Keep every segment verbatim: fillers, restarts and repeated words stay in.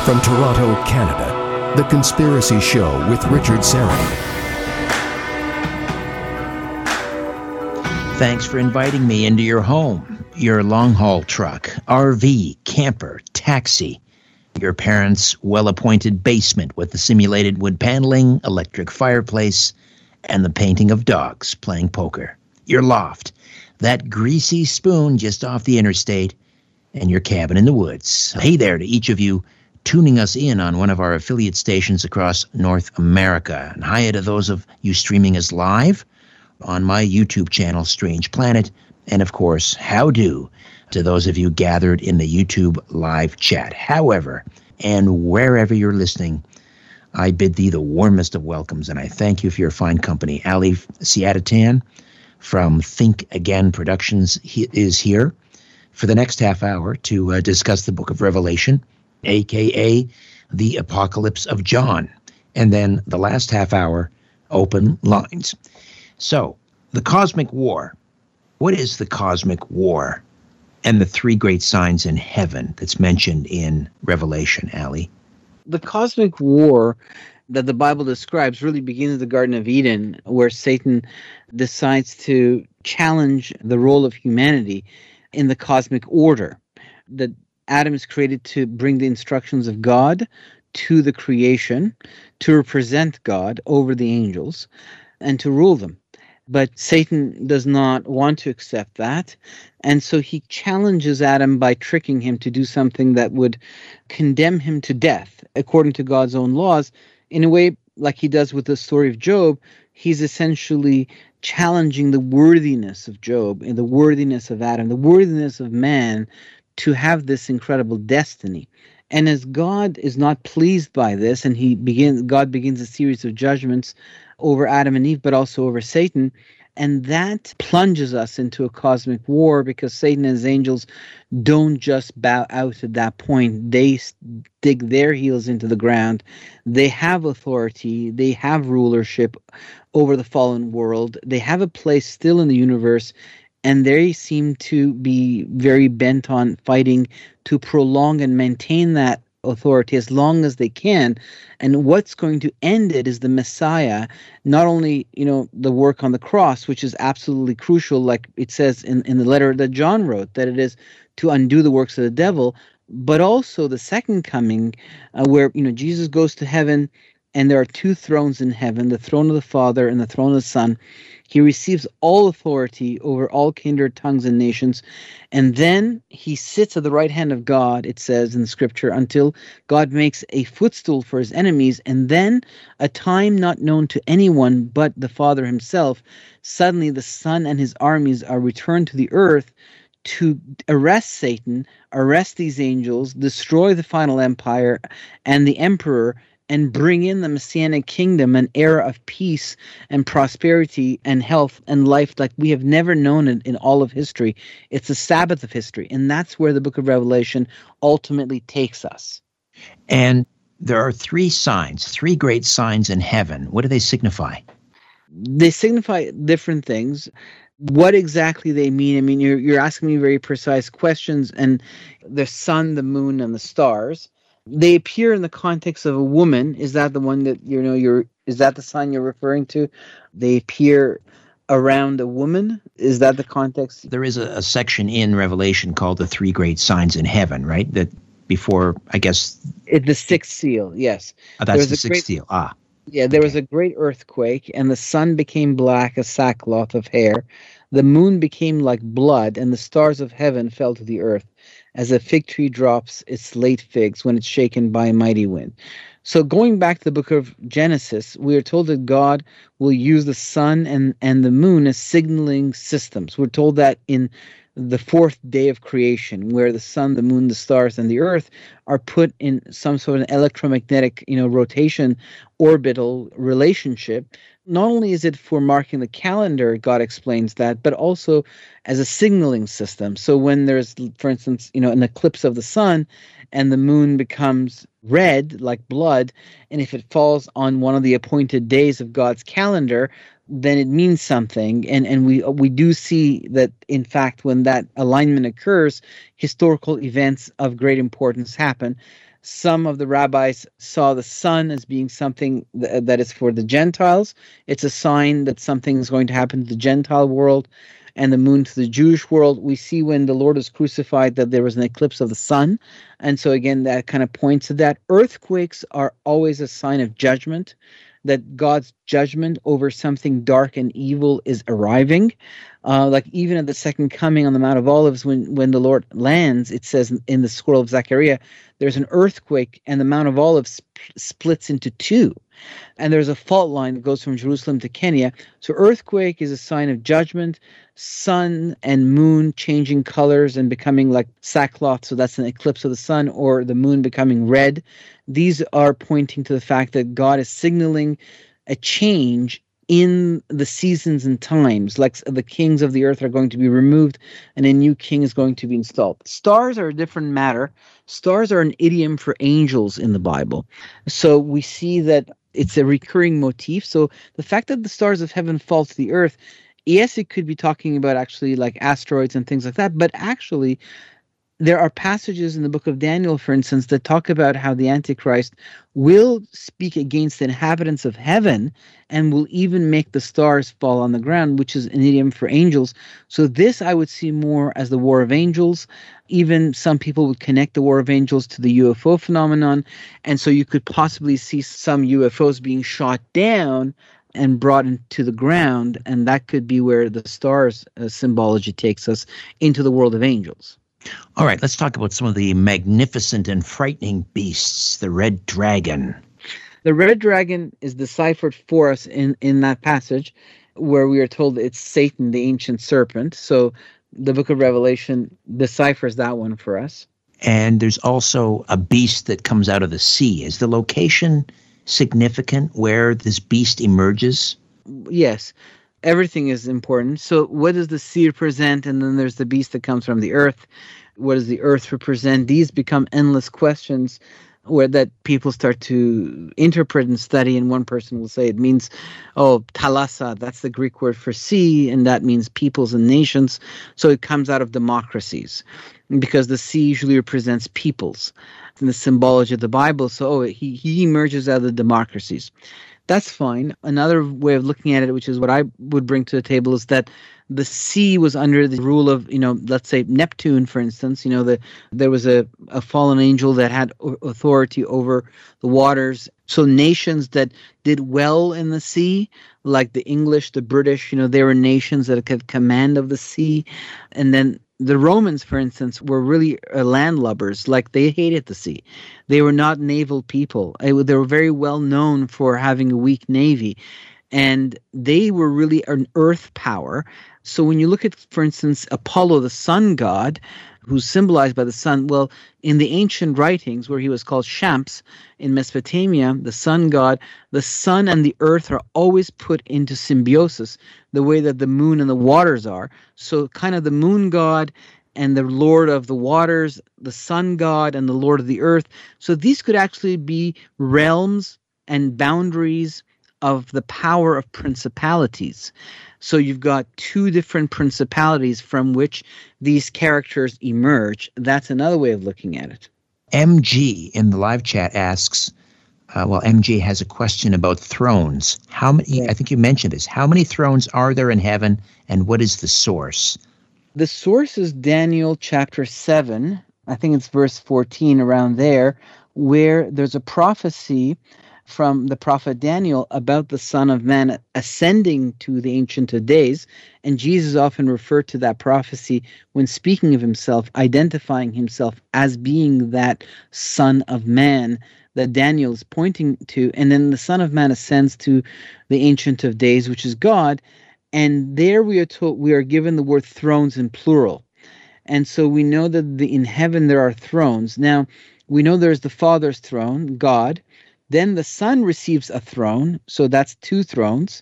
From Toronto, Canada, The Conspiracy Show with Richard Syrett. Thanks for inviting me into your home, your long-haul truck, R V, camper, taxi, your parents' well-appointed basement with the simulated wood paneling, electric fireplace, and the painting of dogs playing poker, your loft, that greasy spoon just off the interstate, and your cabin in the woods. Hey there to each of you tuning us in on one of our affiliate stations across North America. And hi to those of you streaming us live on my YouTube channel, Strange Planet. And of course, how do to those of you gathered in the YouTube live chat. However, and wherever you're listening, I bid thee the warmest of welcomes, and I thank you for your fine company. Ali Siadatan from Think Again Productions he is here for the next half hour to uh, discuss the book of Revelation, a k a the Apocalypse of John. And then the last half hour, open lines. So, the cosmic war. What is the cosmic war and the three great signs in heaven that's mentioned in Revelation, Ali? The cosmic war that the Bible describes really begins in the Garden of Eden, where Satan decides to challenge the role of humanity in the cosmic order. That Adam is created to bring the instructions of God to the creation, to represent God over the angels, and to rule them. But Satan does not want to accept that, and so he challenges Adam by tricking him to do something that would condemn him to death, according to God's own laws. In a way, like he does with the story of Job, he's essentially challenging the worthiness of Job and the worthiness of Adam, the worthiness of man to have this incredible destiny. And as God is not pleased by this, and he begins, God begins a series of judgments over Adam and Eve, but also over Satan, and that plunges us into a cosmic war, because Satan and his angels don't just bow out at that point. They dig their heels into the ground. They have authority. They have rulership over the fallen world. They have a place still in the universe, and they seem to be very bent on fighting to prolong and maintain that authority as long as they can. And what's going to end it is the Messiah, not only, you know, the work on the cross, which is absolutely crucial, like it says in, in the letter that John wrote, that it is to undo the works of the devil, but also the second coming, uh, where, you know, Jesus goes to heaven, and there are two thrones in heaven, the throne of the Father and the throne of the Son. He receives all authority over all kindred, tongues, and nations. And then he sits at the right hand of God, it says in the scripture, until God makes a footstool for his enemies. And then, a time not known to anyone but the Father himself, suddenly the Son and his armies are returned to the earth to arrest Satan, arrest these angels, destroy the final empire and the emperor, and bring in the Messianic kingdom, an era of peace and prosperity and health and life like we have never known it in all of history. It's the Sabbath of history, and that's where the book of Revelation ultimately takes us. And there are three signs, three great signs in heaven. What do they signify? They signify different things. What exactly they mean, I mean, you're, you're asking me very precise questions, and the sun, the moon, and the stars, they appear in the context of a woman. Is that the one that, you know, you're, is that the sign you're referring to? They appear around a woman. Is that the context? There is a, a section in Revelation called the three great signs in heaven, right? That before, I guess. It, the sixth seal, yes. Oh, that's the sixth great, seal. Ah. Yeah, there okay. was a great earthquake, and the sun became black as sackcloth of hair. The moon became like blood, and the stars of heaven fell to the earth, as a fig tree drops its late figs when it's shaken by a mighty wind. So going back to the book of Genesis, we are told that God will use the sun and, and the moon as signaling systems. We're told that in the fourth day of creation, where the sun, the moon, the stars, and the earth are put in some sort of electromagnetic, you know, rotation, orbital relationship. Not only is it for marking the calendar, God explains that, but also as a signaling system. So when there's, for instance, you know, an eclipse of the sun and the moon becomes red like blood, and if it falls on one of the appointed days of God's calendar, then it means something. And and we we do see that, in fact, when that alignment occurs, historical events of great importance happen. Some of the rabbis saw the sun as being something th- that is for the Gentiles. It's a sign that something is going to happen to the Gentile world, and the moon to the Jewish world. We see when the Lord was crucified that there was an eclipse of the sun. And so again, that kind of points to that. Earthquakes are always a sign of judgment, that God's judgment over something dark and evil is arriving. Uh, like even at the second coming on the Mount of Olives, when, when the Lord lands, it says in the scroll of Zechariah, there's an earthquake and the Mount of Olives sp- splits into two. And there's a fault line that goes from Jerusalem to Kenya. So earthquake is a sign of judgment, sun and moon changing colors and becoming like sackcloth. So that's an eclipse of the sun, or the moon becoming red. These are pointing to the fact that God is signaling a change in the seasons and times, like the kings of the earth are going to be removed and a new king is going to be installed. Stars are a different matter. Stars are an idiom for angels in the Bible. So we see that it's a recurring motif. So the fact that the stars of heaven fall to the earth, yes, it could be talking about actually like asteroids and things like that, but actually there are passages in the book of Daniel, for instance, that talk about how the Antichrist will speak against the inhabitants of heaven and will even make the stars fall on the ground, which is an idiom for angels. So this I would see more as the War of Angels. Even some people would connect the War of Angels to the U F O phenomenon. And so you could possibly see some U F Os being shot down and brought into the ground. And that could be where the stars uh, symbology takes us into the world of angels. All right, let's talk about some of the magnificent and frightening beasts, the red dragon. The red dragon is deciphered for us in, in that passage where we are told it's Satan, the ancient serpent. So the book of Revelation deciphers that one for us. And there's also a beast that comes out of the sea. Is the location significant where this beast emerges? Yes. Everything is important. So what does the sea represent? And then there's the beast that comes from the earth. What does the earth represent? These become endless questions where that people start to interpret and study. And one person will say it means, oh, thalassa, that's the Greek word for sea, and that means peoples and nations. So it comes out of democracies because the sea usually represents peoples in the symbology of the Bible. So oh, he, he emerges out of the democracies. That's fine. Another way of looking at it, which is what I would bring to the table, is that the sea was under the rule of, you know, let's say Neptune, for instance. You know, the, there was a, a fallen angel that had authority over the waters. So nations that did well in the sea, like the English, the British, you know, they were nations that had command of the sea. And then the Romans, for instance, were really uh, landlubbers. Like, they hated the sea. They were not naval people. It, they were very well known for having a weak navy. And they were really an earth power. So when you look at, for instance, Apollo, the sun god, who's symbolized by the sun, well, in the ancient writings where he was called Shams in Mesopotamia, the sun god, the sun and the earth are always put into symbiosis, the way that the moon and the waters are. So kind of the moon god and the lord of the waters, the sun god and the lord of the earth. So these could actually be realms and boundaries of the power of principalities. So you've got two different principalities from which these characters emerge. That's another way of looking at it. M G in the live chat asks, uh, well, M G has a question about thrones. How many, yeah. I think you mentioned this, how many thrones are there in heaven, and what is the source? The source is Daniel chapter seven. I think it's verse fourteen, around there, where there's a prophecy from the prophet Daniel about the Son of Man ascending to the Ancient of Days. And Jesus often referred to that prophecy when speaking of himself, identifying himself as being that Son of Man that Daniel is pointing to. And then the Son of Man ascends to the Ancient of Days, which is God. And there we are told, we are given the word thrones in plural. And so we know that the, in heaven there are thrones. Now, we know there's the Father's throne, God. Then the Son receives a throne, so that's two thrones.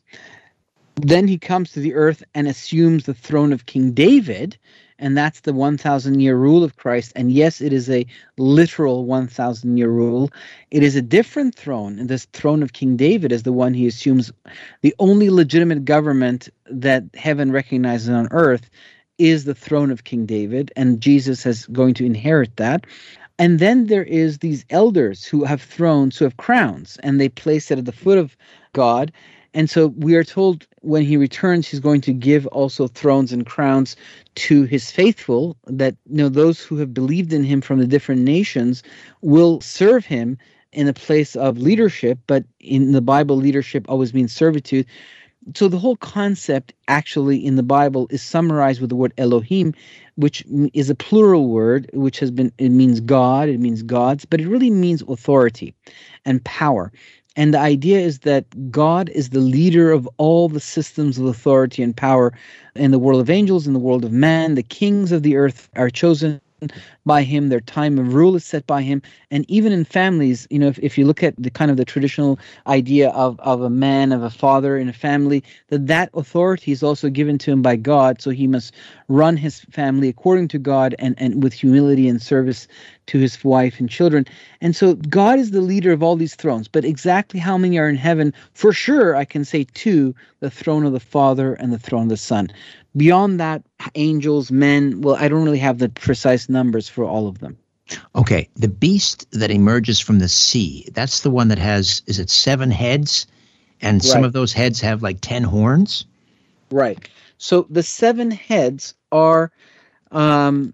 Then he comes to the earth and assumes the throne of King David, and that's the one thousand year rule of Christ. And yes, it is a literal one thousand year rule. It is a different throne, and this throne of King David is the one he assumes. The only legitimate government that heaven recognizes on earth is the throne of King David, and Jesus is going to inherit that. And then there is these elders who have thrones, who have crowns, and they place it at the foot of God. And so we are told when he returns, he's going to give also thrones and crowns to his faithful, that, you know, those who have believed in him from the different nations will serve him in a place of leadership. But in the Bible, leadership always means servitude. So the whole concept actually in the Bible is summarized with the word Elohim, which is a plural word, which has been, it means God, it means gods, but it really means authority and power. And the idea is that God is the leader of all the systems of authority and power in the world of angels, in the world of man. The kings of the earth are chosen by him. Their time of rule is set by him. And even in families, you know, if, if you look at the kind of the traditional idea of, of a man, of a father in a family, that that authority is also given to him by God. So he must run his family according to God and, and with humility and service to his wife and children. And so God is the leader of all these thrones. But exactly how many are in heaven? For sure, I can say two, the throne of the Father and the throne of the Son. Beyond that, angels, men, well, I don't really have the precise numbers for all of them. Okay, the beast that emerges from the sea, that's the one that has, is it seven heads? And some Right. of those heads have like ten horns? Right. So the seven heads are um,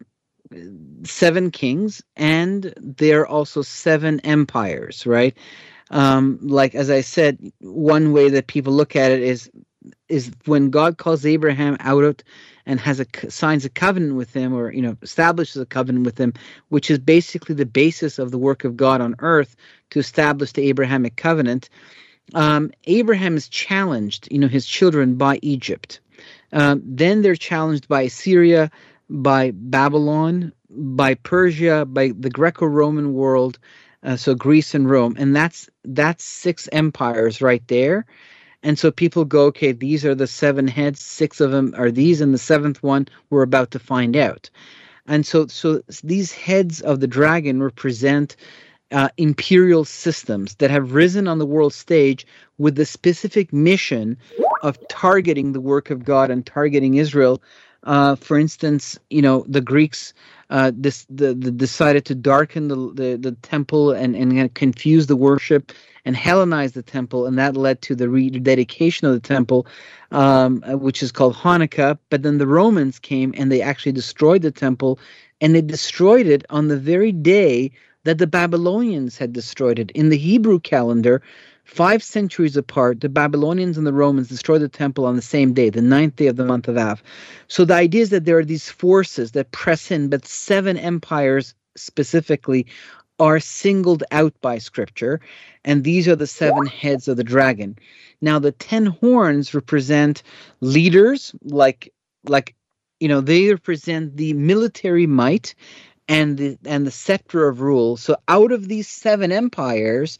seven kings, and they're also seven empires, right? Um, like, as I said, one way that people look at it is is when God calls Abraham out of and has a signs a covenant with him, or, you know, establishes a covenant with him, which is basically the basis of the work of God on earth to establish the Abrahamic covenant. Um, Abraham is challenged, you know, his children by Egypt. Um, then they're challenged by Assyria, by Babylon, by Persia, by the Greco-Roman world, uh, so Greece and Rome, and that's that's six empires right there. And so people go, okay, these are the seven heads, six of them are these, and the seventh one we're about to find out. And so, so these heads of the dragon represent uh, imperial systems that have risen on the world stage with the specific mission of targeting the work of God and targeting Israel. Uh, for instance, you know, the Greeks uh, this, the, the decided to darken the the, the temple and, and confuse the worship and Hellenize the temple, and that led to the rededication of the temple, um, which is called Hanukkah. But then the Romans came and they actually destroyed the temple, and they destroyed it on the very day that the Babylonians had destroyed it. In the Hebrew calendar, five centuries apart, the Babylonians and the Romans destroyed the temple on the same day, the ninth day of the month of Av. So the idea is that there are these forces that press in, but seven empires specifically are singled out by Scripture, and these are the seven heads of the dragon. Now, the ten horns represent leaders, like, like you know, they represent the military might and the and the scepter of rule. So, out of these seven empires,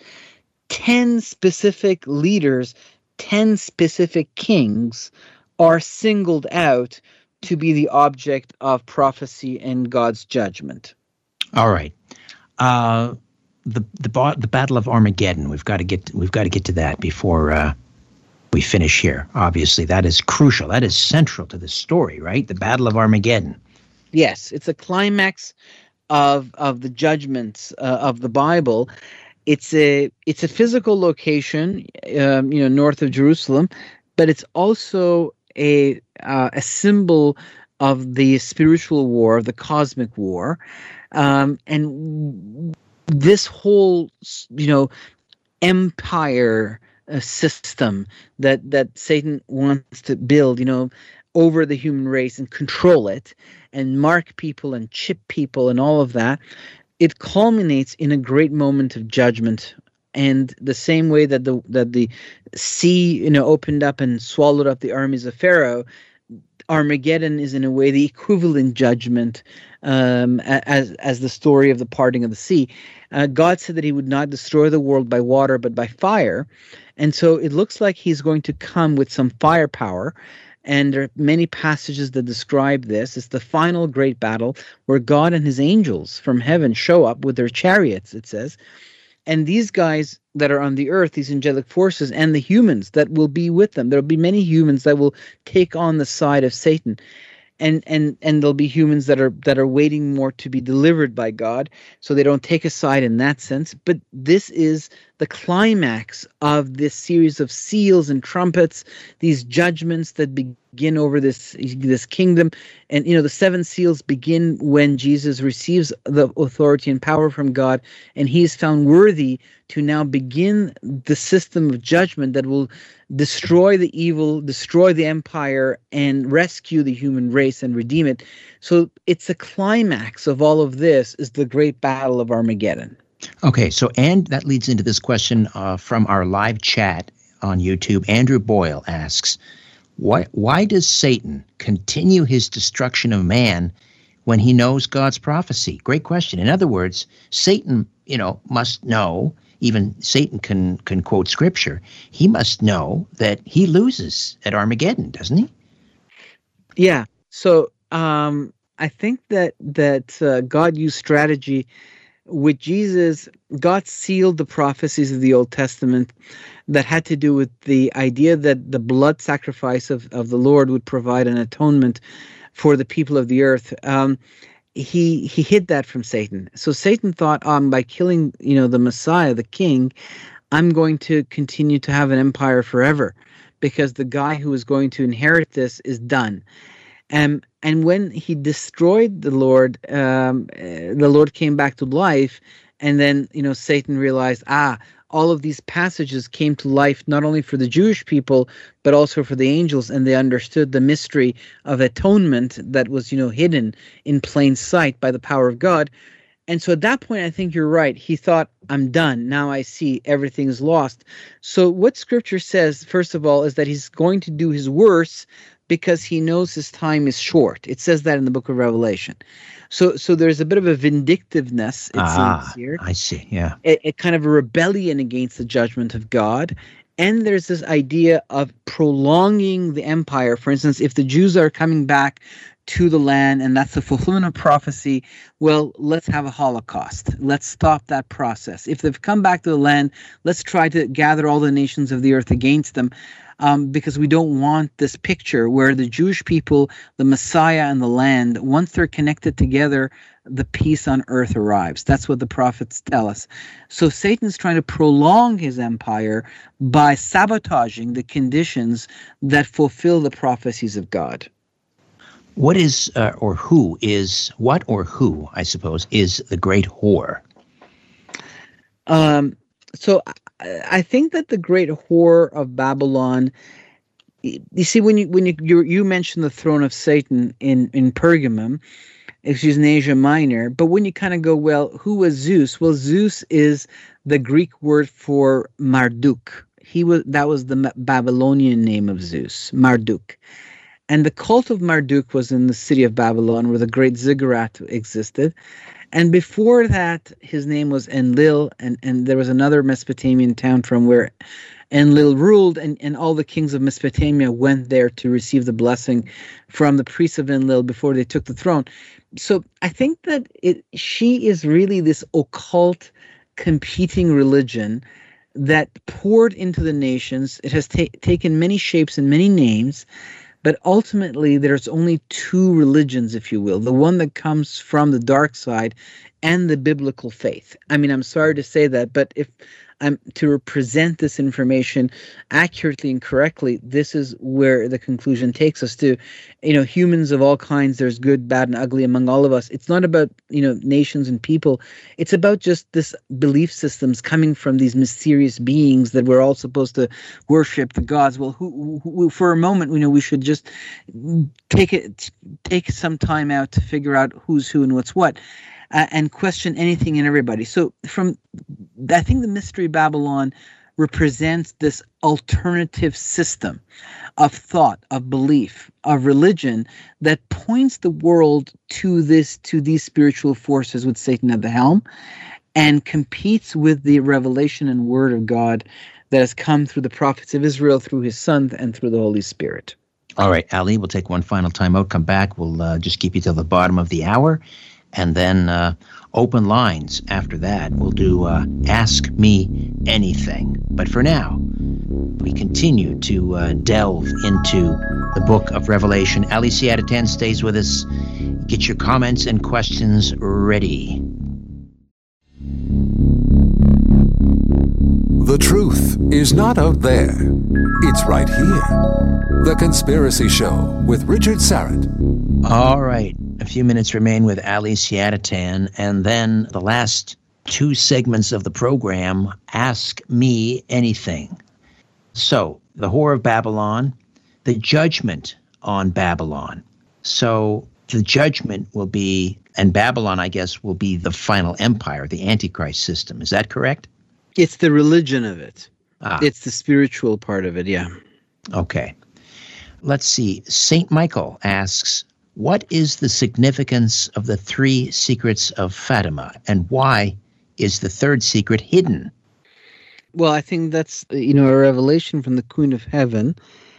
ten specific leaders, ten specific kings are singled out to be the object of prophecy and God's judgment. All right. Uh, the the the Battle of Armageddon. We've got to get we've got to get to that before uh, we finish here. Obviously, that is crucial. That is central to the story, right? The Battle of Armageddon. Yes, it's a climax of of the judgments uh, of the Bible. It's a it's a physical location, um, you know, north of Jerusalem, but it's also a uh, a symbol of the spiritual war, the cosmic war. Um, and this whole, you know, empire uh, system that, that Satan wants to build, you know, over the human race and control it and mark people and chip people and all of that, it culminates in a great moment of judgment. And the same way that the that the sea, you know, opened up and swallowed up the armies of Pharaoh, Armageddon is in a way the equivalent judgment um, as as the story of the parting of the sea. Uh, God said that he would not destroy the world by water, but by fire. And so it looks like he's going to come with some firepower. And there are many passages that describe this. It's the final great battle where God and his angels from heaven show up with their chariots, it says. And these guys that are on the earth, these angelic forces, and the humans that will be with them, there will be many humans that will take on the side of Satan. and and and there'll be humans that are that are waiting more to be delivered by God, so they don't take a side in that sense. But this is the climax of this series of seals and trumpets, these judgments that begin over this this kingdom. And you know, the seven seals begin when Jesus receives the authority and power from God, and he is found worthy to now begin the system of judgment that will destroy the evil, destroy the empire, and rescue the human race and redeem it. So it's a climax of all of this is the great battle of Armageddon. Okay, so and that leads into this question uh, from our live chat on YouTube. Andrew Boyle asks, why, why does Satan continue his destruction of man when he knows God's prophecy? Great question. In other words, Satan, you know, must know, even Satan can, can quote scripture, he must know that he loses at Armageddon, doesn't he? Yeah. So um, I think that, that uh, God used strategy. With Jesus, God sealed the prophecies of the Old Testament that had to do with the idea that the blood sacrifice of, of the Lord would provide an atonement for the people of the earth. Um, he he hid that from Satan. So Satan thought, um, by killing, you know, the Messiah, the King, I'm going to continue to have an empire forever, because the guy who is going to inherit this is done. Um, and when he destroyed the Lord, um, uh, the Lord came back to life, and then, you know, Satan realized, ah, all of these passages came to life not only for the Jewish people, but also for the angels, and they understood the mystery of atonement that was, you know, hidden in plain sight by the power of God. And so at that point, I think you're right. He thought, I'm done. Now I see everything is lost. So what Scripture says, first of all, is that he's going to do his worst because he knows his time is short. It says that in the book of Revelation. So so there's a bit of a vindictiveness, it ah, seems here. I see, yeah. A, a kind of a rebellion against the judgment of God. And there's this idea of prolonging the empire. For instance, if the Jews are coming back to the land, and that's the fulfillment of prophecy, well, let's have a Holocaust. Let's stop that process. If they've come back to the land, let's try to gather all the nations of the earth against them. Um, because we don't want this picture where the Jewish people, the Messiah, and the land, once they're connected together, the peace on earth arrives. That's what the prophets tell us. So Satan's trying to prolong his empire by sabotaging the conditions that fulfill the prophecies of God. What is, uh, or who is, what or who, I suppose, is the great whore? Um, so I think that the great whore of Babylon, you see, when you when you you, you mentioned the throne of Satan in, in Pergamum, excuse in Asia Minor, but when you kind of go, well, who was Zeus? Well, Zeus is the Greek word for Marduk. He was that was the Babylonian name of Zeus, Marduk. And the cult of Marduk was in the city of Babylon, where the great ziggurat existed. And before that, his name was Enlil, and, and there was another Mesopotamian town from where Enlil ruled, and, and all the kings of Mesopotamia went there to receive the blessing from the priests of Enlil before they took the throne. So I think that it, she is really this occult competing religion that poured into the nations. It has ta- taken many shapes and many names. But ultimately, there's only two religions, if you will, the one that comes from the dark side and the biblical faith. I mean, I'm sorry to say that, but if I'm to represent this information accurately and correctly, this is where the conclusion takes us to. You know, humans of all kinds, there's good, bad, and ugly among all of us. It's not about, you know, nations and people. It's about just this belief systems coming from these mysterious beings that we're all supposed to worship, the gods. Well, who, who, for a moment, you know, we should just take it, take some time out to figure out who's who and what's what. Uh, and question anything and everybody. So from, I think the Mystery Babylon represents this alternative system of thought, of belief, of religion that points the world to this, to these spiritual forces with Satan at the helm, and competes with the revelation and word of God that has come through the prophets of Israel, through his Son, and through the Holy Spirit. All right, Ali, we'll take one final time out, come back. We'll uh, just keep you till the bottom of the hour. And then uh, open lines after that. We'll do uh, Ask Me Anything. But for now, we continue to uh, delve into the book of Revelation. Ali Siadatan stays with us. Get your comments and questions ready. The truth is not out there. It's right here. The Conspiracy Show with Richard Syrett. All right. A few minutes remain with Ali Siadatan, and then the last two segments of the program, Ask Me Anything. So, the Whore of Babylon, the judgment on Babylon. So, the judgment will be, and Babylon, I guess, will be the final empire, the Antichrist system. Is that correct? It's the religion of it. Ah. It's the spiritual part of it, yeah. Okay. Let's see. Saint Michael asks, what is the significance of the three secrets of Fatima, and why is the third secret hidden? Well, I think that's, you know, a revelation from the Queen of Heaven.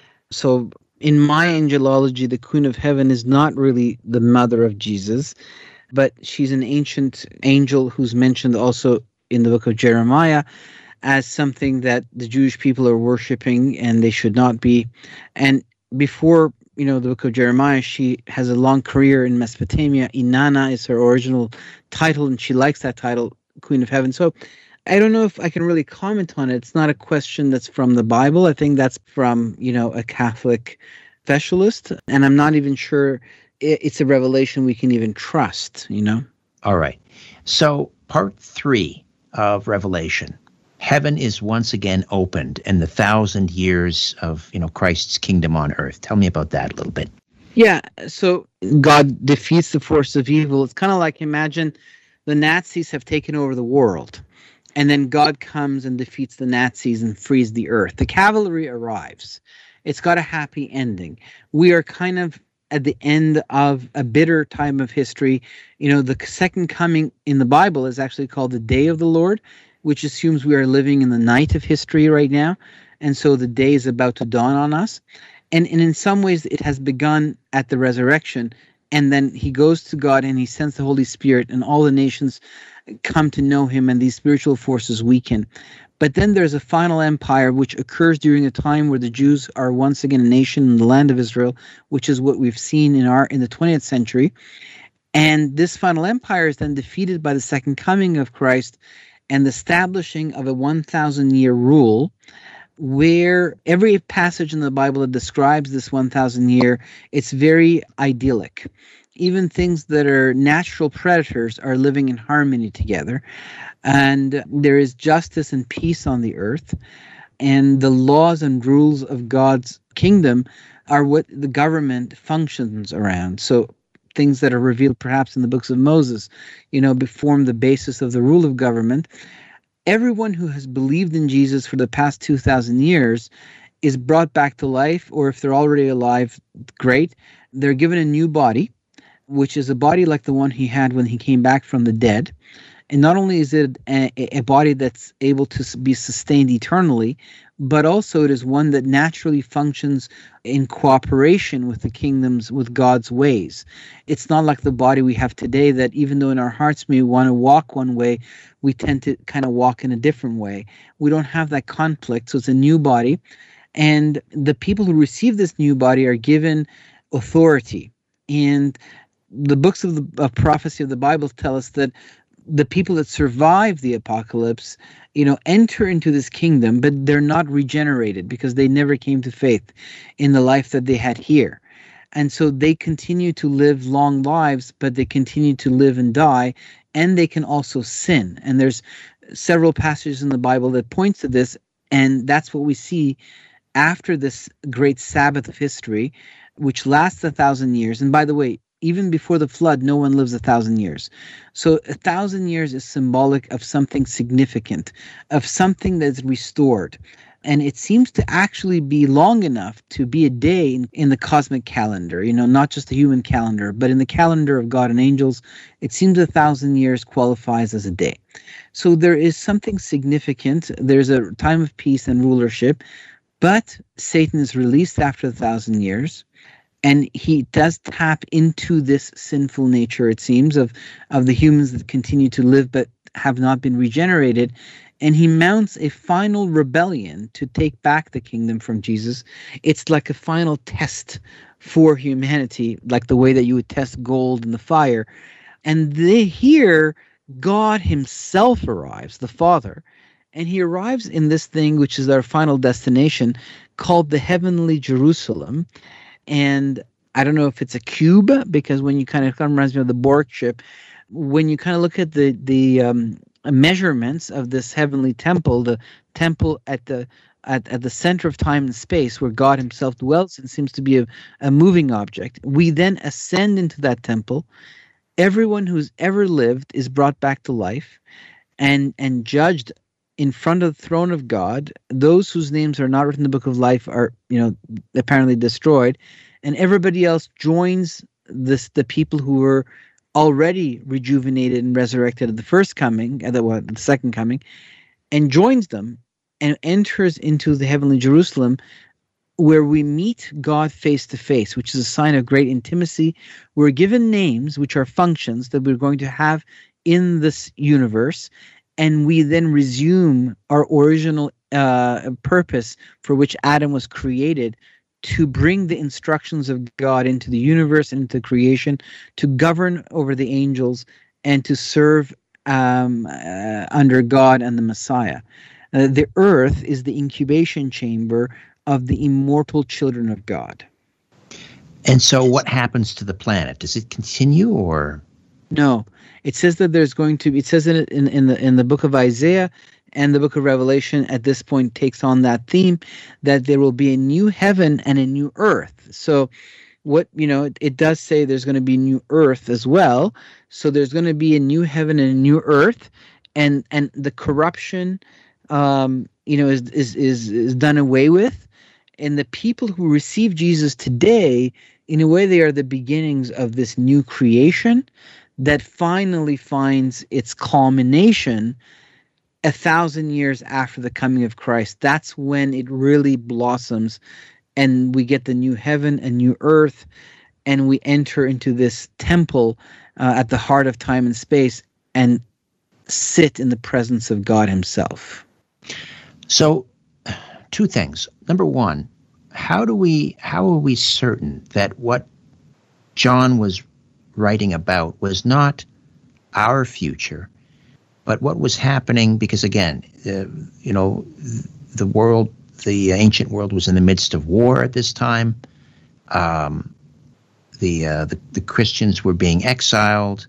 So in my angelology, the Queen of Heaven is not really the mother of Jesus, but she's an ancient angel who's mentioned also in the book of Jeremiah as something that the Jewish people are worshiping and they should not be. And before, you know, the book of Jeremiah, she has a long career in Mesopotamia. Inanna is her original title, and she likes that title, Queen of Heaven. So I don't know if I can really comment on it. It's not a question that's from the Bible. I think that's from, you know, a Catholic specialist, and I'm not even sure it's a revelation we can even trust, you know? All right. So part three of Revelation. Heaven is once again opened, and the thousand years of, you know, Christ's kingdom on earth. Tell me about that a little bit. Yeah, so God defeats the force of evil. It's kind of like, imagine the Nazis have taken over the world, and then God comes and defeats the Nazis and frees the earth. The cavalry arrives. It's got a happy ending. We are kind of at the end of a bitter time of history. You know, the second coming in the Bible is actually called the Day of the Lord, which assumes we are living in the night of history right now. And so the day is about to dawn on us. And, and in some ways, it has begun at the resurrection. And then he goes to God and he sends the Holy Spirit, and all the nations come to know him, and these spiritual forces weaken. But then there's a final empire which occurs during a time where the Jews are once again a nation in the land of Israel, which is what we've seen in our in the twentieth century. And this final empire is then defeated by the second coming of Christ and the establishing of a one thousand year rule, where every passage in the Bible that describes this one thousand year, it's very idyllic. Even things that are natural predators are living in harmony together. And there is justice and peace on the earth. And the laws and rules of God's kingdom are what the government functions around. So things that are revealed perhaps in the books of Moses, you know, form the basis of the rule of government. Everyone who has believed in Jesus for the past two thousand years is brought back to life, or if they're already alive, great. They're given a new body, which is a body like the one he had when he came back from the dead. And not only is it a, a body that's able to be sustained eternally, but also it is one that naturally functions in cooperation with the kingdoms, with God's ways. It's not like the body we have today that even though in our hearts we want to walk one way, we tend to kind of walk in a different way. We don't have that conflict, so it's a new body. And the people who receive this new body are given authority. And the books of the of prophecy of the Bible tell us that the people that survive the apocalypse, you know, enter into this kingdom, but they're not regenerated because they never came to faith in the life that they had here. And so they continue to live long lives, but they continue to live and die, and they can also sin. And there's several passages in the Bible that point to this, and that's what we see after this great Sabbath of history, which lasts a thousand years. And by the way, even before the flood, no one lives a thousand years. So a thousand years is symbolic of something significant, of something that's restored. And it seems to actually be long enough to be a day in, in the cosmic calendar, you know, not just the human calendar, but in the calendar of God and angels, it seems a thousand years qualifies as a day. So there is something significant. There's a time of peace and rulership, but Satan is released after a thousand years. And he does tap into this sinful nature, it seems, of, of the humans that continue to live, but have not been regenerated. And he mounts a final rebellion to take back the kingdom from Jesus. It's like a final test for humanity, like the way that you would test gold in the fire. And they, here, God himself arrives, the Father, and he arrives in this thing which is our final destination called the heavenly Jerusalem. And I don't know if it's a cube, because when you kind of, kind of reminds me of the Borg ship, when you kind of look at the, the um, measurements of this heavenly temple, the temple at the at, at the center of time and space where God himself dwells and seems to be a, a moving object, we then ascend into that temple. Everyone who's ever lived is brought back to life and and judged in front of the throne of God. Those whose names are not written in the book of life are, you know, apparently destroyed, and everybody else joins this the people who were already rejuvenated and resurrected at the first coming, at the, well, the second coming, and joins them and enters into the heavenly Jerusalem, where we meet God face to face, which is a sign of great intimacy. We're given names, which are functions that we're going to have in this universe, and we then resume our original uh, purpose for which Adam was created, to bring the instructions of God into the universe and into creation, to govern over the angels, and to serve um, uh, under God and the Messiah. Uh, the earth is the incubation chamber of the immortal children of God. And so what happens to the planet? Does it continue, or? No. It says that there's going to be, it says in, in, in, the, in the book of Isaiah, and the book of Revelation at this point takes on that theme, that there will be a new heaven and a new earth. So what, you know, it, it does say there's going to be new earth as well. So there's going to be a new heaven and a new earth, and and the corruption, um, you know, is, is, is, is done away with. And the people who receive Jesus today, in a way, they are the beginnings of this new creation that finally finds its culmination a thousand years after the coming of Christ. That's when it really blossoms, and we get the new heaven and new earth, and we enter into this temple uh, at the heart of time and space and sit in the presence of God himself. So, two things. Number one, how do we, how are we certain that what John was writing about was not our future, but what was happening? Because again, uh, you know, the world, the ancient world, was in the midst of war at this time. Um, the, uh, the the Christians were being exiled.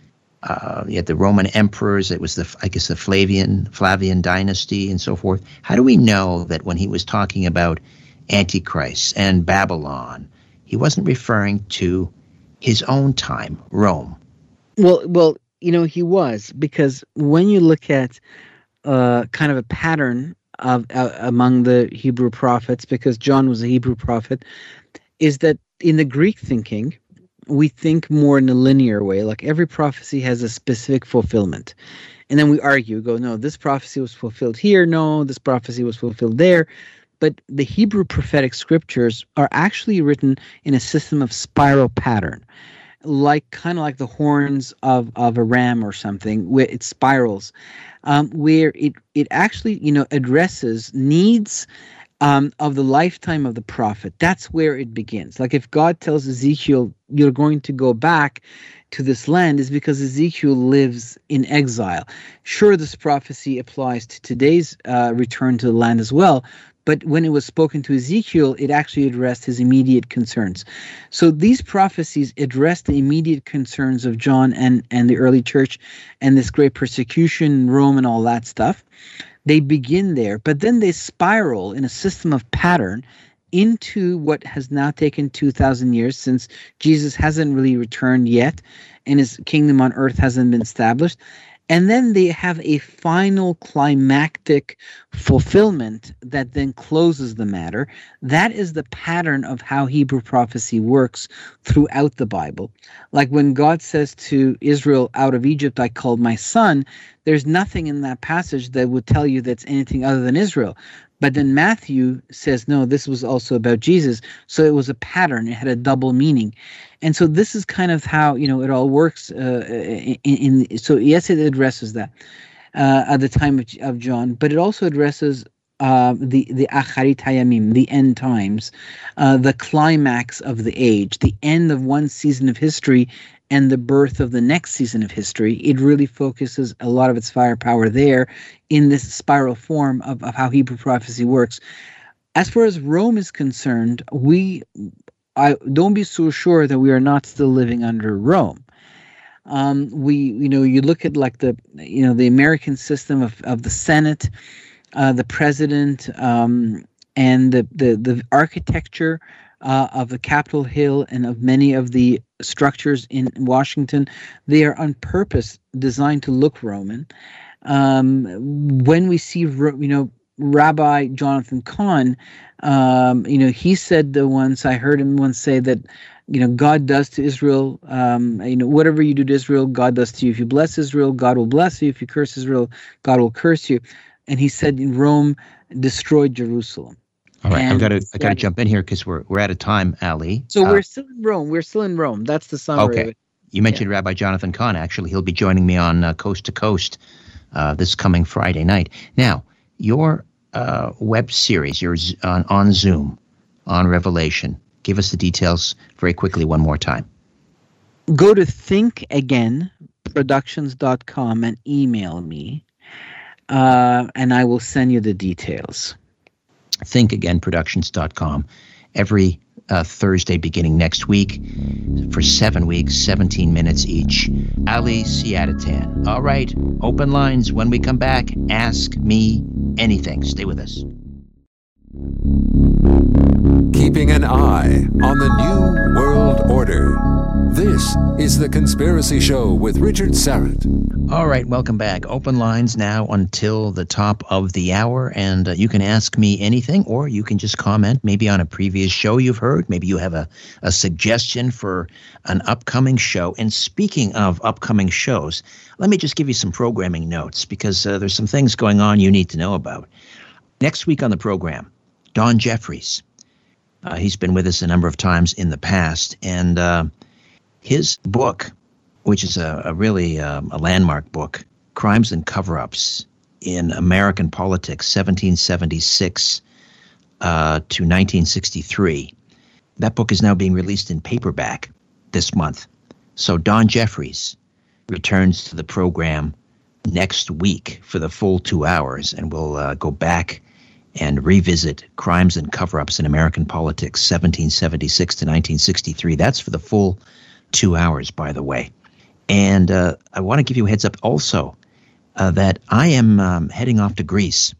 Uh, you had the Roman emperors. It was the, I guess, the Flavian Flavian dynasty and so forth. How do we know that when he was talking about Antichrist and Babylon, he wasn't referring to his own time, Rome? Well, well. You know, he was, because when you look at uh, kind of a pattern of uh, among the Hebrew prophets, because John was a Hebrew prophet, is that in the Greek thinking, we think more in a linear way. Like every prophecy has a specific fulfillment. And then we argue, go, no, this prophecy was fulfilled here. No, this prophecy was fulfilled there. But the Hebrew prophetic scriptures are actually written in a system of spiral pattern, like kind of like the horns of, of a ram or something, where it spirals, um, where it, it actually, you know, addresses needs um, of the lifetime of the prophet. That's where it begins. Like if God tells Ezekiel, you're going to go back to this land, is because Ezekiel lives in exile. Sure, this prophecy applies to today's uh, return to the land as well, but when it was spoken to Ezekiel, it actually addressed his immediate concerns. So these prophecies address the immediate concerns of John and, and the early church and this great persecution in Rome and all that stuff. They begin there, but then they spiral in a system of pattern into what has now taken two thousand years, since Jesus hasn't really returned yet and his kingdom on earth hasn't been established. And then they have a final climactic fulfillment that then closes the matter. That is the pattern of how Hebrew prophecy works throughout the Bible. Like when God says to Israel, out of Egypt I called my son, there's nothing in that passage that would tell you that's anything other than Israel. But then Matthew says, no, this was also about Jesus. So it was a pattern. It had a double meaning. And so this is kind of how, you know, it all works. Uh, in, in So yes, it addresses that uh, at the time of, of John, but it also addresses uh, the, the Acharit Hayamim, the end times, uh, the climax of the age, the end of one season of history and the birth of the next season of history. It really focuses a lot of its firepower there in this spiral form of, of how Hebrew prophecy works. As far as Rome is concerned, we I don't be so sure that we are not still living under Rome. Um, we, you know, you look at like the, you know, the American system of, of the Senate, uh, the president, um, and the, the, the architecture Uh, of the Capitol Hill and of many of the structures in Washington. They are on purpose designed to look Roman. Um, when we see, you know, Rabbi Jonathan Cahn, um, you know, he said the once, I heard him once say that, you know, God does to Israel, um, you know, whatever you do to Israel, God does to you. If you bless Israel, God will bless you. If you curse Israel, God will curse you. And he said Rome destroyed Jerusalem. All right, and I've got to I got to jump in here because we're we're out of time, Ali. So uh, we're still in Rome. We're still in Rome. That's the summary. Okay, of it. You mentioned yeah. Rabbi Jonathan Cahn. Actually, he'll be joining me on uh, Coast to Coast uh, this coming Friday night. Now, your uh, web series, you're on on Zoom, on Revelation. Give us the details very quickly one more time. Go to think again productions dot com and email me, uh, and I will send you the details. think again productions dot com every uh, Thursday beginning next week for seven weeks, seventeen minutes each. Ali Siadatan. All right, open lines when we come back. Ask me anything. Stay with us. Keeping an eye on the New World Order. This is The Conspiracy Show with Richard Syrett. All right, welcome back. Open lines now until the top of the hour, and uh, you can ask me anything, or you can just comment maybe on a previous show you've heard. Maybe you have a, a suggestion for an upcoming show. And speaking of upcoming shows, let me just give you some programming notes, because uh, there's some things going on you need to know about. Next week on the program, Don Jeffries. Uh, he's been with us a number of times in the past, and uh, his book, which is a, a really um, a landmark book, Crimes and Cover-Ups in American Politics, seventeen seventy-six uh, to nineteen sixty-three. That book is now being released in paperback this month. So Don Jeffries returns to the program next week for the full two hours, and we'll uh, go back and revisit Crimes and Cover-Ups in American Politics, seventeen seventy-six to nineteen sixty-three. That's for the full two hours, by the way. And uh, I want to give you a heads up also uh, that I am um, heading off to Greece,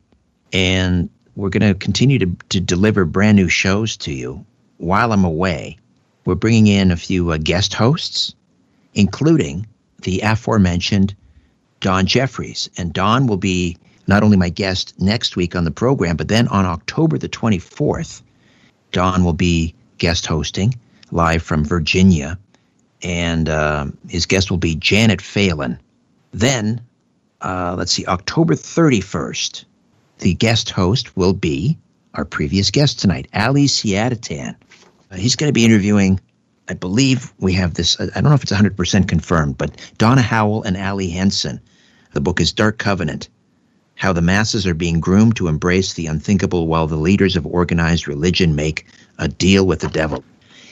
and we're going to continue to, to deliver brand new shows to you while I'm away. We're bringing in a few uh, guest hosts, including the aforementioned Don Jeffries. And Don will be not only my guest next week on the program, but then on October the twenty-fourth, Don will be guest hosting live from Virginia. And uh, his guest will be Janet Phelan. Then, uh, let's see, October thirty-first, the guest host will be our previous guest tonight, Ali Siadatan. Uh, he's going to be interviewing, I believe we have this, I don't know if it's one hundred percent confirmed, but Donna Howell and Ali Henson. The book is Dark Covenant, How the Masses Are Being Groomed to Embrace the Unthinkable While the Leaders of Organized Religion Make a Deal with the Devil.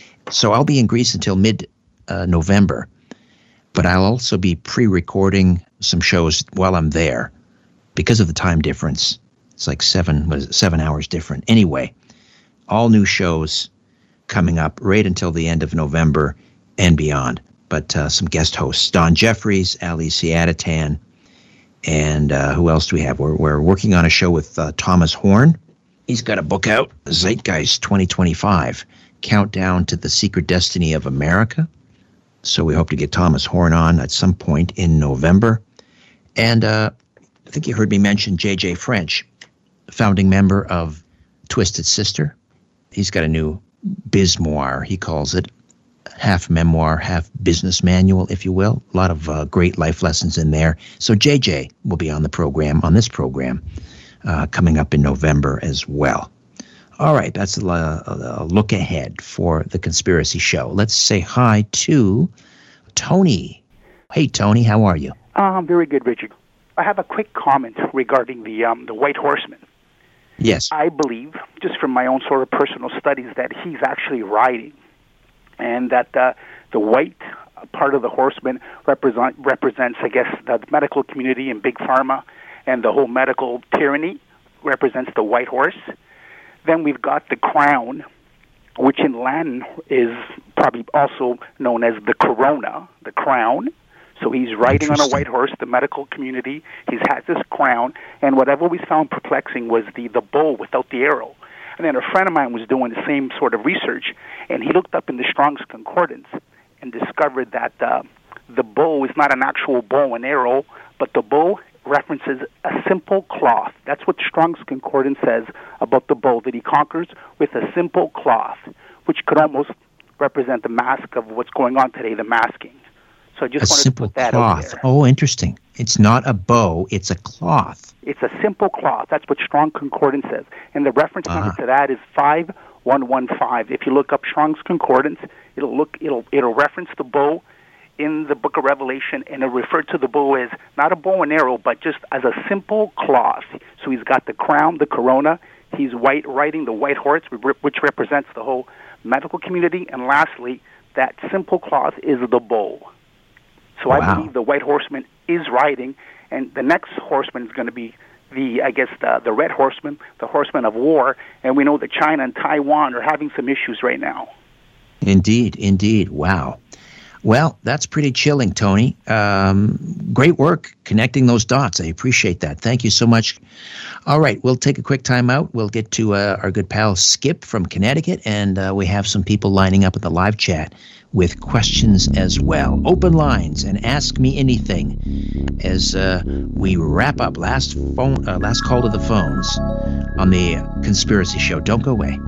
So I'll be in Greece until mid Uh, November, but I'll also be pre-recording some shows while I'm there because of the time difference. It's like seven, what is it, seven hours different. Anyway, all new shows coming up right until the end of November and beyond. But uh, some guest hosts, Don Jeffries, Ali Siadatan, and uh, who else do we have? We're, we're working on a show with uh, Thomas Horn. He's got a book out, Zeitgeist twenty twenty-five, Countdown to the Secret Destiny of America. So we hope to get Thomas Horn on at some point in November. And uh, I think you heard me mention J J French, founding member of Twisted Sister. He's got a new bizmoir, he calls it. Half memoir, half business manual, if you will. A lot of uh, great life lessons in there. So J J will be on the program, on this program, uh, coming up in November as well. All right, that's a, a look ahead for the Conspiracy Show. Let's say hi to Tony. Hey, Tony, how are you? Um, very good, Richard. I have a quick comment regarding the um, the White Horseman. Yes. I believe, just from my own sort of personal studies, that he's actually riding, and that uh, the white part of the horseman represent, represents, I guess, the medical community and big pharma, and the whole medical tyranny represents the white horse. Then we've got the crown, which in Latin is probably also known as the corona, the crown. So he's riding on a white horse, the medical community. He's has this crown. And what I've always found perplexing was the, the bow without the arrow. And then a friend of mine was doing the same sort of research, and he looked up in the Strong's Concordance and discovered that uh, the bow is not an actual bow and arrow, but the bow references a simple cloth. That's what Strong's Concordance says about the bow, that he conquers with a simple cloth, which could almost represent the mask of what's going on today, the masking. So I just a wanted simple to put that cloth. out there. Oh, interesting. It's not a bow, it's a cloth. It's a simple cloth. That's what Strong Concordance says. And the reference Uh-huh. number to that is five one one five. If you look up Strong's Concordance, it'll look it'll it'll reference the bow in the book of Revelation, and it'll refer to the bow as not a bow and arrow, but just as a simple cloth. So he's got the crown, the corona. He's white riding the white horse, which represents the whole medical community. And lastly, that simple cloth is the bow. So Wow. I believe the white horseman is riding, and the next horseman is going to be the, I guess, the, the red horseman, the horseman of war. And we know that China and Taiwan are having some issues right now. Indeed, indeed. Wow. Well, that's pretty chilling, Tony. Um, great work connecting those dots. I appreciate that. Thank you so much. All right, we'll take a quick time out. We'll get to uh, our good pal Skip from Connecticut, and uh, we have some people lining up at the live chat with questions as well. Open lines and ask me anything as uh, we wrap up. Last phone, uh, last call to the phones on the Conspiracy Show. Don't go away.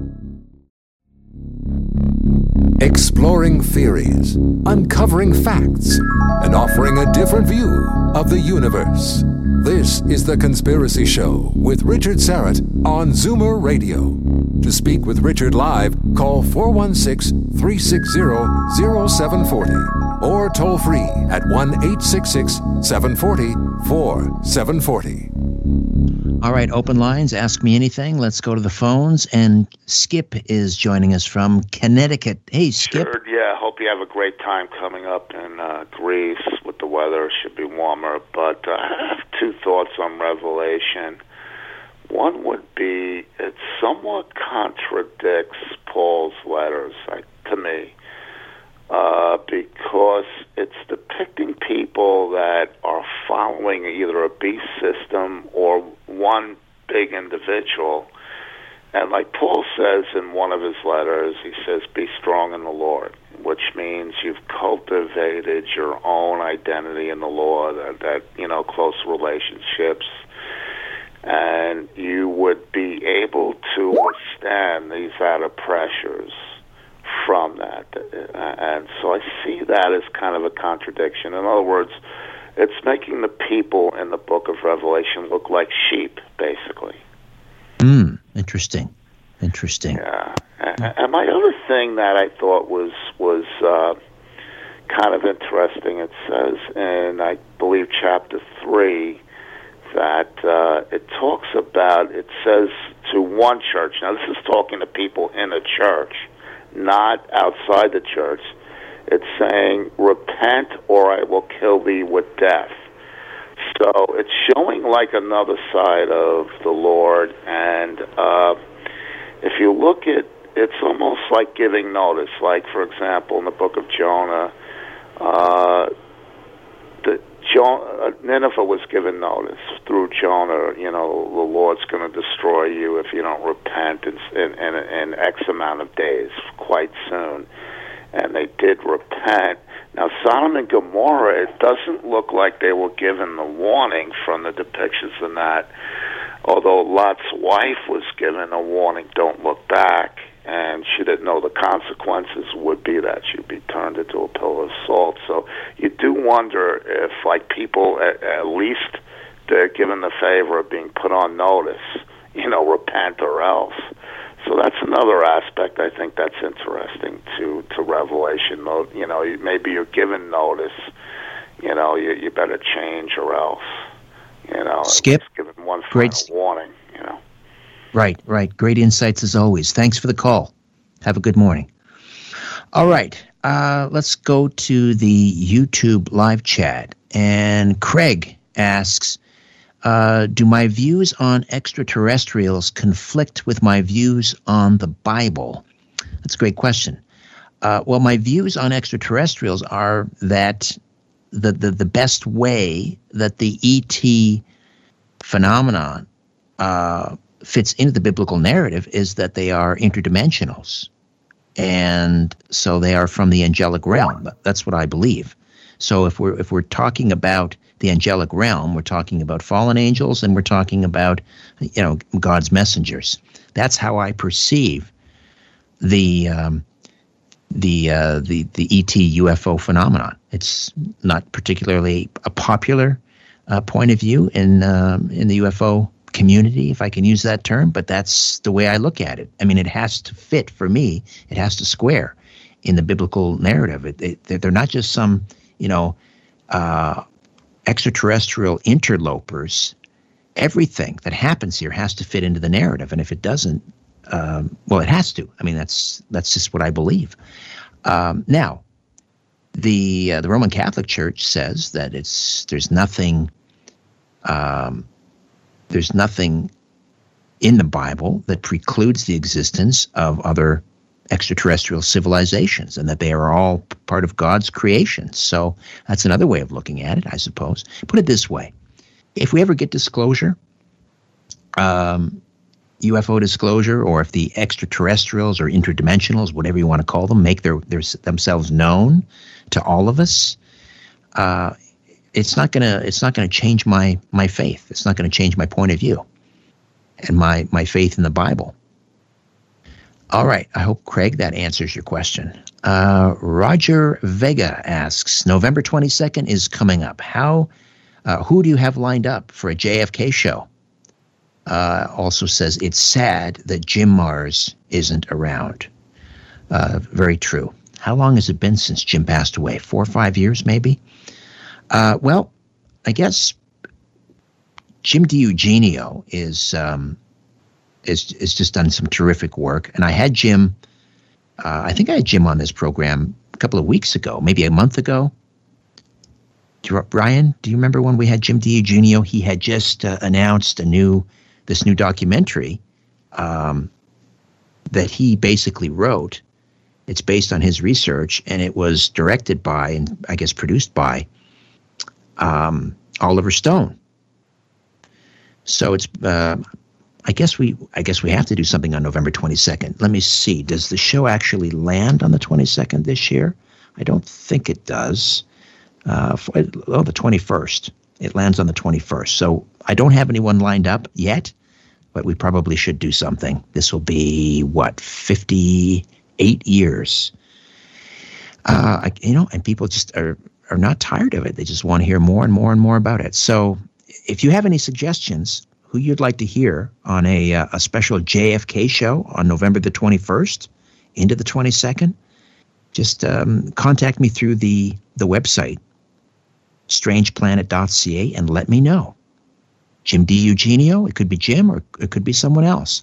Exploring theories, uncovering facts, and offering a different view of the universe. This is The Conspiracy Show with Richard Syrett on Zoomer Radio. To speak with Richard live, call four one six, three six zero, zero seven four zero or toll free at one eight six six, seven four zero, four seven four zero. All right, open lines, ask me anything. Let's go to the phones. And Skip is joining us from Connecticut. Hey, Skip. Sure, yeah, hope you have a great time coming up in uh, Greece with the weather. It should be warmer. But uh, I have two thoughts on Revelation. One would be it somewhat contradicts Paul's letters, like, to me, uh, because it's depicting people that are following either a beast system or one big individual. And like Paul says in one of his letters, he says, be strong in the Lord, which means you've cultivated your own identity in the Lord, that, that you know, close relationships, and you would be able to withstand these outer pressures from that. And so I see that as kind of a contradiction. In other words, it's making the people in the book of Revelation look like sheep, basically. Hmm, interesting. Interesting. Yeah. And my other thing that I thought was was uh, kind of interesting, it says in, I believe, chapter three, that uh, it talks about, it says to one church. Now, this is talking to people in a church, not outside the church. It's saying, repent or I will kill thee with death. So it's showing like another side of the Lord. And uh, if you look at, it's almost like giving notice. Like, for example, in the book of Jonah, uh, the Jo- Nineveh was given notice through Jonah, you know, the Lord's going to destroy you if you don't repent in, in, in, in X amount of days, quite soon. And they did repent. Now, Sodom and Gomorrah, it doesn't look like they were given the warning from the depictions in that, although Lot's wife was given a warning, don't look back, and she didn't know the consequences would be that she'd be turned into a pillar of salt. So you do wonder if, like, people at, at least they're given the favor of being put on notice, you know, repent or else. So that's another aspect I think that's interesting to, to Revelation. You know, maybe you're given notice, you know, you, you better change or else. You know, Skip, given one final great warning, you know. Right, right. Great insights as always. Thanks for the call. Have a good morning. All right, uh, let's go to the YouTube live chat. And Craig asks, uh, do my views on extraterrestrials conflict with my views on the Bible? That's a great question. Uh, well, my views on extraterrestrials are that the, the, the best way that the E T phenomenon uh, fits into the biblical narrative is that they are interdimensionals. And so they are from the angelic realm. That's what I believe. So if we're if we're talking about the angelic realm, we're talking about fallen angels, and we're talking about, you know, God's messengers. That's how I perceive the um, the uh, the the E T U F O phenomenon. It's not particularly a popular uh, point of view in um, in the U F O community, if I can use that term, but that's the way I look at it. I mean, it has to fit for me. It has to square in the biblical narrative. It, it, they're not just some, you know, uh, extraterrestrial interlopers. Everything that happens here has to fit into the narrative, and if it doesn't, um, well, it has to. I mean, that's that's just what I believe. Um, now, the uh, the Roman Catholic Church says that it's there's nothing. Um, There's nothing in the Bible that precludes the existence of other extraterrestrial civilizations, and that they are all part of God's creation. So that's another way of looking at it, I suppose. Put it this way. If we ever get disclosure, um, U F O disclosure, or if the extraterrestrials or interdimensionals, whatever you want to call them, make their, their themselves known to all of us, uh, It's not gonna. It's not gonna change my my faith. It's not gonna change my point of view, and my my faith in the Bible. All right. I hope, Craig, that answers your question. Uh, Roger Vega asks, November twenty-second is coming up. How? Uh, who do you have lined up for a J F K show? Uh, also says it's sad that Jim Mars isn't around. Uh, very true. How long has it been since Jim passed away? Four or five years, maybe. Uh, well, I guess Jim DiEugenio is um, is is just done some terrific work, and I had Jim. Uh, I think I had Jim on this program a couple of weeks ago, maybe a month ago. Do you, Brian, do you remember when we had Jim DiEugenio? He had just uh, announced a new this new documentary um, that he basically wrote. It's based on his research, and it was directed by, and I guess produced by, Um, Oliver Stone. So it's. Uh, I guess we. I guess we have to do something on November twenty-second. Let me see. Does the show actually land on the twenty-second this year? I don't think it does. Uh, for, oh, the twenty-first. It lands on the twenty-first. So I don't have anyone lined up yet, but we probably should do something. This will be what, fifty-eight years. Uh, I, you know, and people just are. are not tired of it. They just want to hear more and more and more about it. So if you have any suggestions who you'd like to hear on a uh, a special J F K show on November the twenty-first into the twenty-second, just um, contact me through the, the website, strange planet dot c a, and let me know. Jim DiEugenio, it could be Jim, or it could be someone else.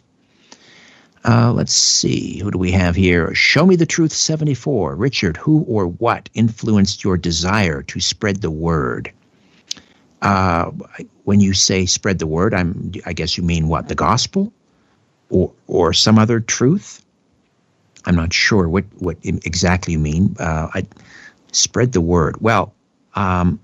Uh, let's see. Who do we have here? Show Me the Truth seventy-four. Richard, who or what influenced your desire to spread the word? Uh, when you say spread the word, I'm, I guess you mean what? The gospel? Or or some other truth? I'm not sure what, what exactly you mean. Uh, I spread the word. Well, um,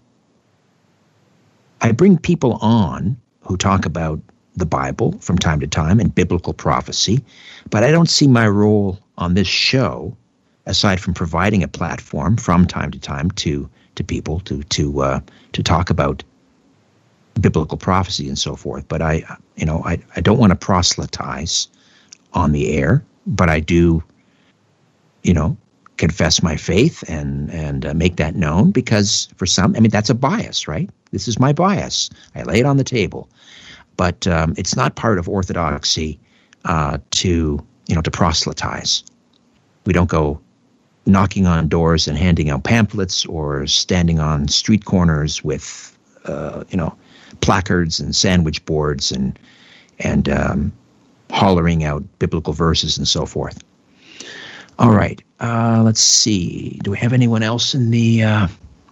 I bring people on who talk about the Bible from time to time and biblical prophecy, but I don't see my role on this show, aside from providing a platform from time to time to to people to to uh, to talk about biblical prophecy and so forth. But I, you know, I, I don't want to proselytize on the air, but I do, you know, confess my faith and and uh, make that known, because for some, I mean, that's a bias, right? This is my bias. I lay it on the table. But um, it's not part of orthodoxy uh, to, you know, to proselytize. We don't go knocking on doors and handing out pamphlets or standing on street corners with, uh, you know, placards and sandwich boards and and um, hollering out biblical verses and so forth. All right. Uh, let's see. Do we have anyone else in the... Uh,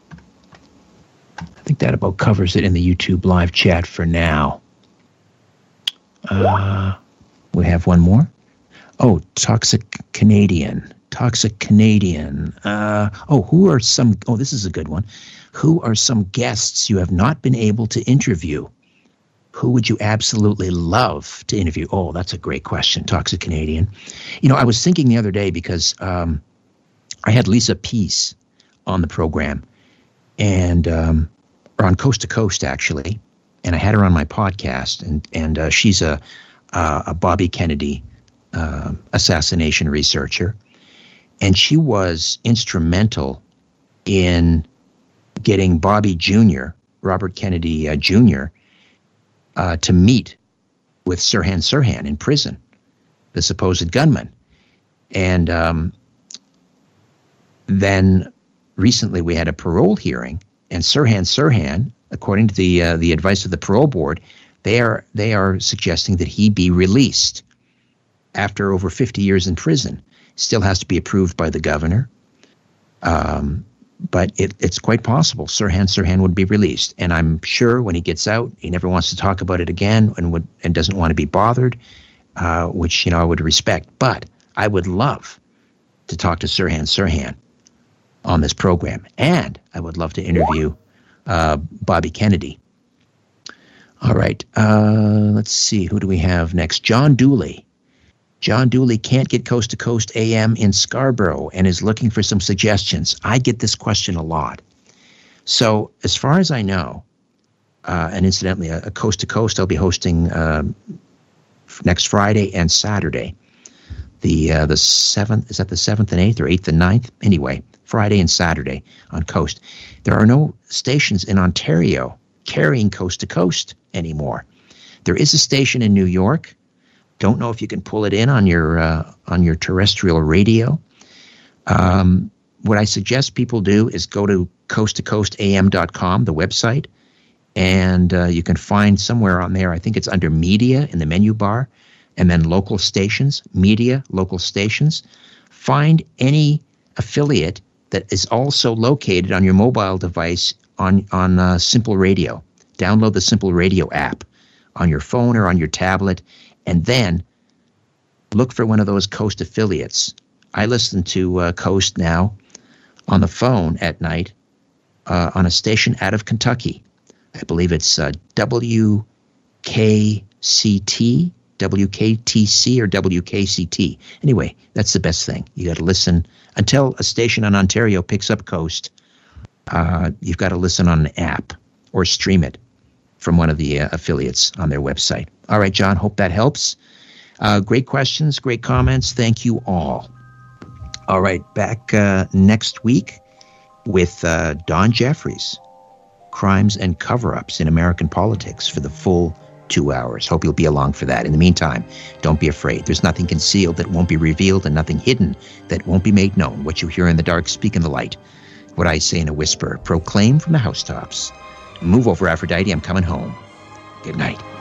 I think that about covers it in the YouTube live chat for now. Uh, we have one more. Oh, Toxic Canadian. Toxic Canadian. Uh, oh, who are some... Oh, this is a good one. Who are some guests you have not been able to interview? Who would you absolutely love to interview? Oh, that's a great question, Toxic Canadian. You know, I was thinking the other day because um, I had Lisa Peace on the program, and um, or on Coast to Coast, actually, and I had her on my podcast, and and uh, she's a uh, a Bobby Kennedy uh, assassination researcher, and she was instrumental in getting Bobby Junior, Robert Kennedy uh, Junior, Uh, to meet with Sirhan Sirhan in prison, the supposed gunman. And um, then recently we had a parole hearing, and Sirhan Sirhan, according to the uh, the advice of the parole board, they are they are suggesting that he be released after over fifty years in prison. Still has to be approved by the governor. Um, But it, it's quite possible Sirhan Sirhan would be released. And I'm sure when he gets out, he never wants to talk about it again and would and doesn't want to be bothered, uh, which, you know, I would respect. But I would love to talk to Sirhan Sirhan on this program. And I would love to interview uh, Bobby Kennedy. All right. Uh, let's see. Who do we have next? John Dooley. John Dooley can't get Coast to Coast A M in Scarborough and is looking for some suggestions. I get this question a lot. So as far as I know, uh, and incidentally, a, a Coast to Coast I'll be hosting um, next Friday and Saturday. The uh, the seventh, is that the seventh and eighth or eighth and ninth? Anyway, Friday and Saturday on Coast. There are no stations in Ontario carrying Coast to Coast anymore. There is a station in New York. Don't know if you can pull it in on your uh, on your terrestrial radio. Um, what I suggest people do is go to coast to coast a m dot com, the website, and uh, you can find somewhere on there, I think it's under Media in the menu bar, and then Local Stations, Media, Local Stations. Find any affiliate that is also located on your mobile device on, on uh, Simple Radio. Download the Simple Radio app on your phone or on your tablet, and then look for one of those Coast affiliates. I listen to uh, Coast now on the phone at night uh, on a station out of Kentucky. I believe it's uh, W K C T, W K T C, or W K C T. Anyway, that's the best thing. You got to listen until a station in Ontario picks up Coast. Uh, you've got to listen on an app or stream it from one of the uh, affiliates on their website. All right, John, hope that helps. Uh, great questions, great comments. Thank you all. All right, back uh, next week with uh, Don Jeffries, Crimes and Cover-Ups in American Politics, for the full two hours. Hope you'll be along for that. In the meantime, don't be afraid. There's nothing concealed that won't be revealed, and nothing hidden that won't be made known. What you hear in the dark, speak in the light. What I say in a whisper, proclaim from the housetops. Move over, Aphrodite, I'm coming home. Good night.